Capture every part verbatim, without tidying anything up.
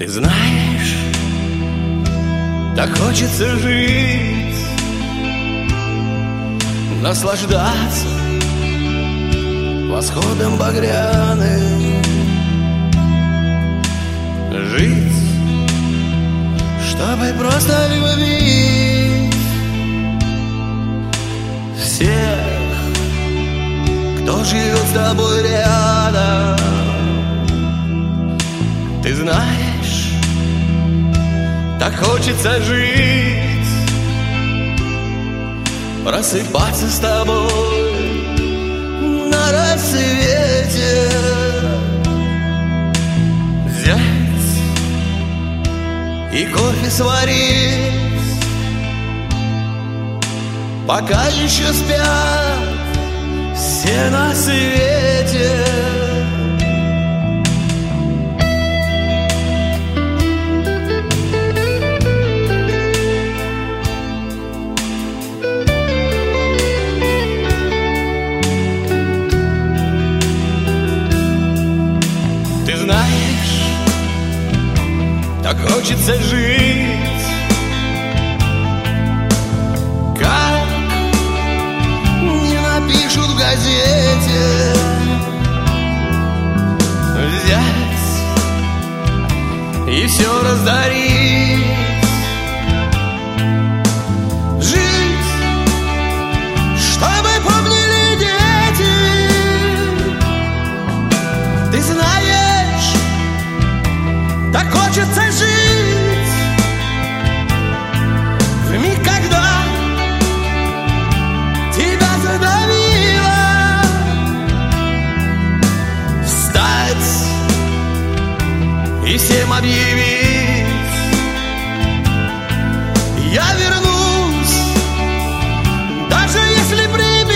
знаешь, так хочется жить, наслаждаться восходом багряным, жить, чтобы просто любить всех, кто живет с тобой рядом. Ты знаешь, так хочется жить, просыпаться с тобой на рассвете, взять и кофе сварить, пока еще спят все на свете. Ты знаешь, так хочется жить, как не напишут в газете, взять и все раздарить, жить, чтобы помнили дети. Ты знаешь, так хочется жить в миг, когда тебя задавило, встать и всем объявить: я вернусь, даже если прибило.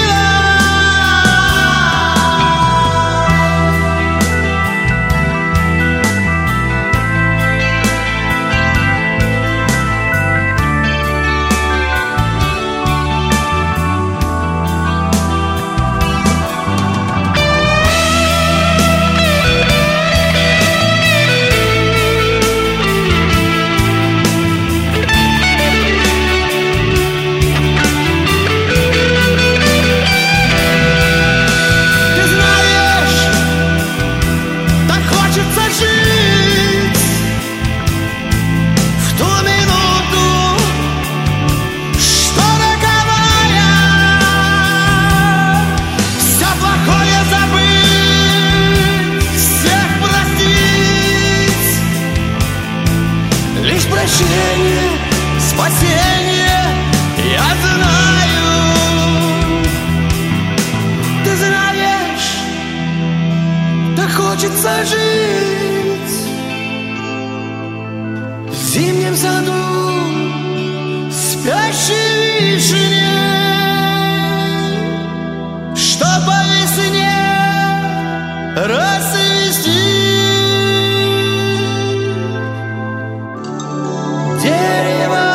Прощение, спасение, я знаю. Ты знаешь, так хочется жить в зимнем саду спящей вишни, что по весне расцвести. Дерево